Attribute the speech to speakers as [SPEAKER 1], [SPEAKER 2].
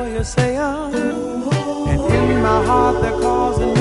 [SPEAKER 1] you're saying, and in my heart they're causing